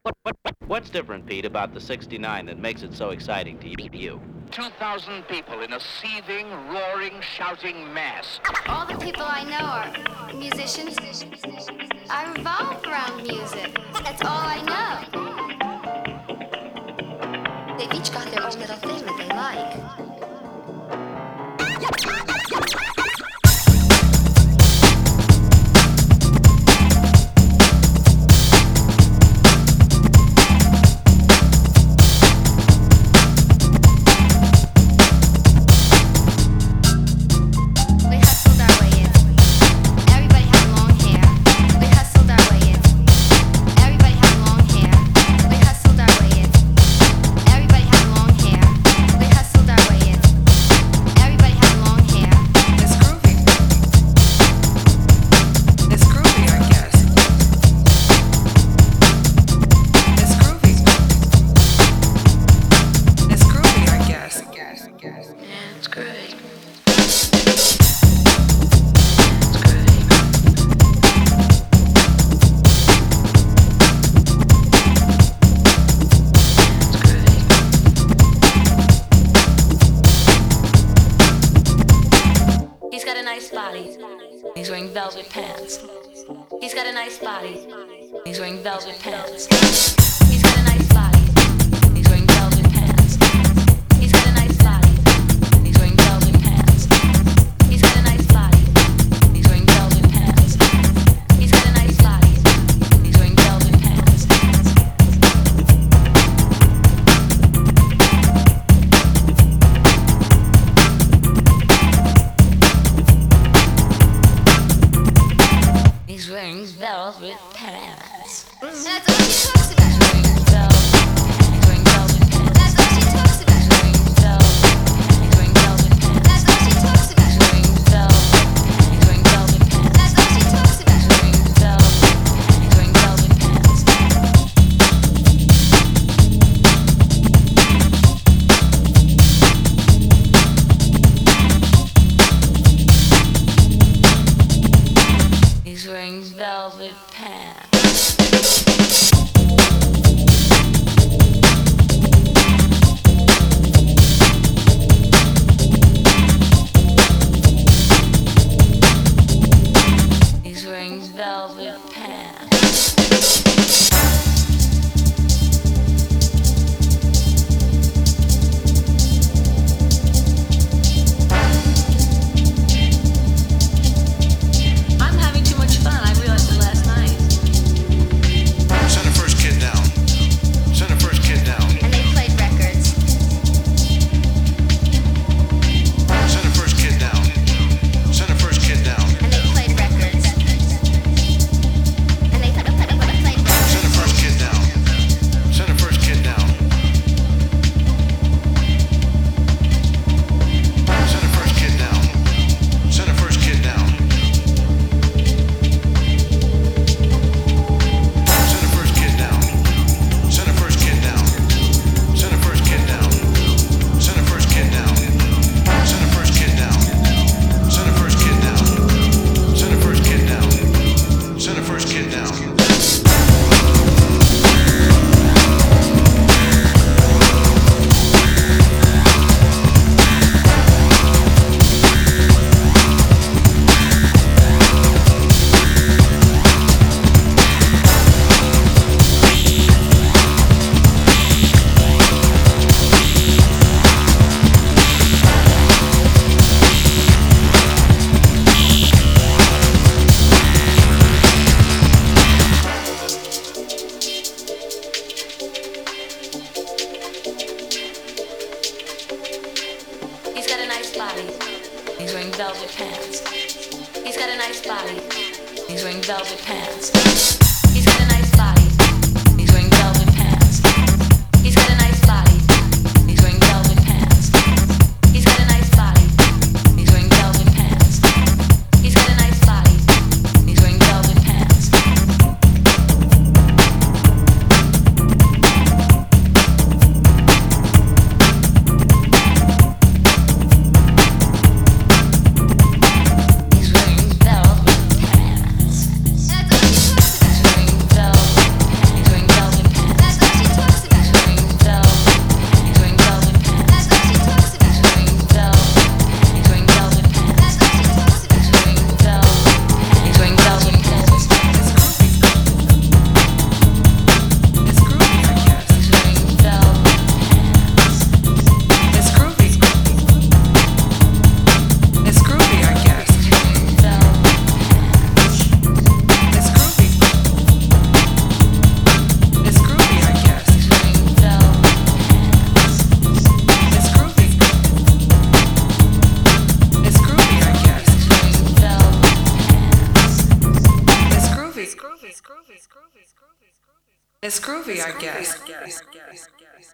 What's different, Pete, about the 69 that makes it so exciting to you? 2,000 people in a seething, roaring, shouting mass. All the people I know are musicians. I revolve around music. That's all I know. They've each got their own little thing that they like. Velvet pants. He's got a nice body. He's wearing velvet pants. He's got a nice body. He's wearing velvet pants. He's got a nice body. He's wearing velvet pants. He's got a nice body. He's wearing velvet pants. He's got a nice body. He's wearing velvet pants. He's wearing velvet pants. That's all she talks about. He's wearing velvet pants. That's all she talks about. He's wearing velvet pants. That's all she talks about. He's wearing velvet pants. That's all she talks about. He's wearing velvet pants. He's wearing velvet pants. He's wearing velvet pants. I'm having too much fun. I realized it last night. Send the first kid down. Send the first kid down. And they played records. Send the first kid down. Send the first kid down. And they played records. And they played records. Send the first kid down. Send the first kid down. Send the first kid down. Send the first kid down. Send the first kid down. Send the first kid down. Send the first kid down. Send the first kid down. Send the first kid down. Send the first kid down. Send the first kid down. Send the first kid down. He's got a nice body. He's wearing velvet pants. He's got a nice body. He's wearing velvet pants. He's got a nice body. He's wearing velvet pants. He's got a nice body. He's wearing velvet pants. He's got a nice body. He's wearing velvet pants. He's got a nice body. He's wearing velvet pants. He's wearing velvet pants. That's all she talks about. It's groovy, I guess.